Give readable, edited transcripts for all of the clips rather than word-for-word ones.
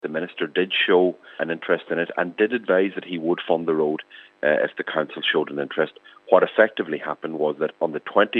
The Minister did show an interest in it and did advise that he would fund the road if the council showed an interest. What effectively happened was that on the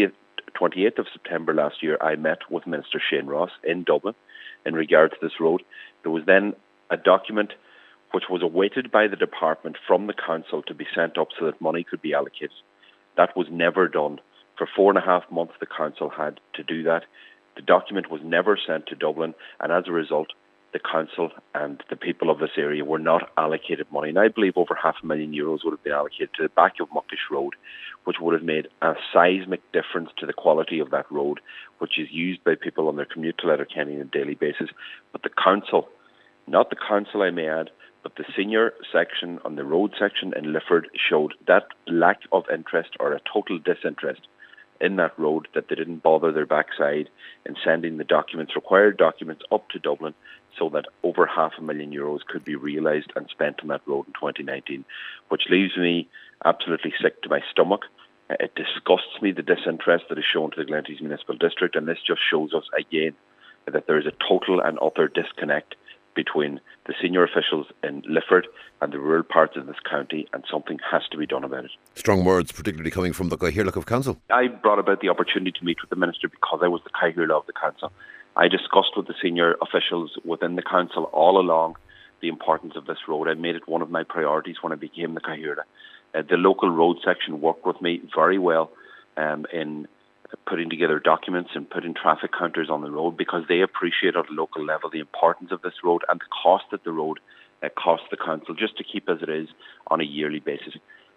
28th of September last year, I met with Minister Shane Ross in Dublin in regard to this road. There was then a document which was awaited by the department from the council to be sent up so that money could be allocated. That was never done. For 4.5 months, the council had to do that. The document was never sent to Dublin, and as a result, the council and the people of this area were not allocated money. And I believe over €500,000 would have been allocated to the back of Muckish Road, which would have made a seismic difference to the quality of that road, which is used by people on their commute to Letterkenny on a daily basis. But the council, not the council I may add, but the senior section on the road section in Lifford showed that lack of interest or a total disinterest in that road, that they didn't bother their backside in sending the required documents up to Dublin so that over €500,000 could be realised and spent on that road in 2019, which leaves me absolutely sick to my stomach. It disgusts me, the disinterest that is shown to the Glenties Municipal District, and this just shows us again that there is a total and utter disconnect between the senior officials in Lifford and the rural parts of this county, and something has to be done about it. Strong words, particularly coming from the Cathaoirleach of Council. I brought about the opportunity to meet with the Minister because I was the Cathaoirleach of the Council. I discussed with the senior officials within the Council all along the importance of this road. I made it one of my priorities when I became the Cathaoirleach. The local road section worked with me very well in putting together documents and putting traffic counters on the road, because they appreciate at a local level the importance of this road and the cost that the road costs the council just to keep as it is on a yearly basis.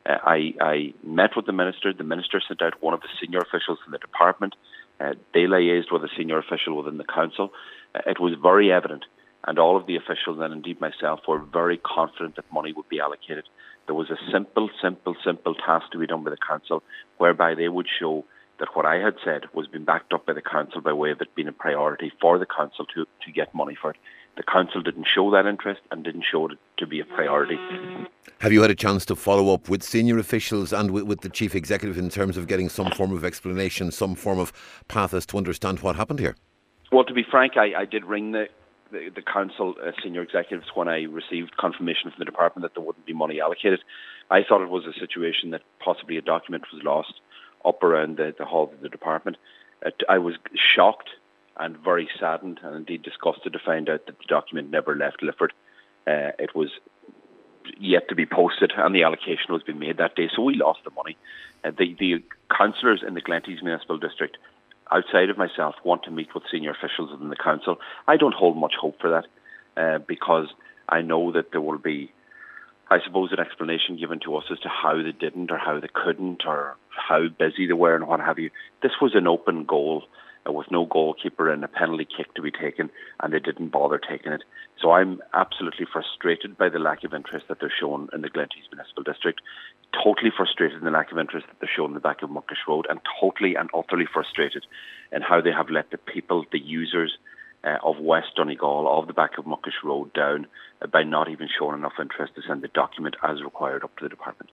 I met with the Minister. The Minister sent out one of the senior officials in the department. They liaised with a senior official within the council. It was very evident, and all of the officials and indeed myself were very confident that money would be allocated. There was a simple task to be done by the council, whereby they would show that what I had said was being backed up by the council by way of it being a priority for the council to get money for it. The council didn't show that interest and didn't show it to be a priority. Have you had a chance to follow up with senior officials and with the chief executive in terms of getting some form of explanation, some form of path as to understand what happened here? Well, to be frank, I did ring the council senior executives when I received confirmation from the department that there wouldn't be money allocated. I thought it was a situation that possibly a document was lost up around the halls of the department. I was shocked and very saddened and indeed disgusted to find out that the document never left Lifford. It was yet to be posted and the allocation was being made that day, so we lost the money. The councillors in the Glenties Municipal District, outside of myself, want to meet with senior officials within the council. I don't hold much hope for that because I know that there will be, I suppose, an explanation given to us as to how they didn't or how they couldn't or how busy they were and what have you. This was an open goal with no goalkeeper and a penalty kick to be taken, and they didn't bother taking it. So I'm absolutely frustrated by the lack of interest that they're shown in the Glenties Municipal District, totally frustrated in the lack of interest that they're shown in the back of Muckish Road, and totally and utterly frustrated in how they have let the people, the users of West Donegal, of the back of Muckish Road down by not even showing enough interest to send the document as required up to the department.